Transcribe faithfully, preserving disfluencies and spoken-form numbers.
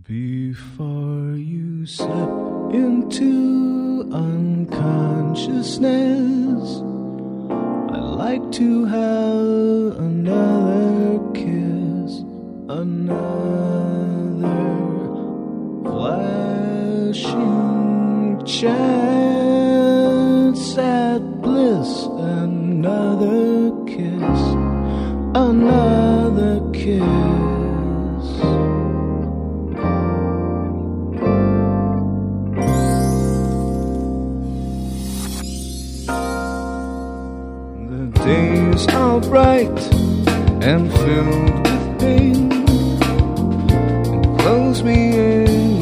Before you slip into unconsciousness, I'd like to have another kiss, another flashing chance at bliss, another kiss, another kiss. Days are bright and filled with pain, and close me in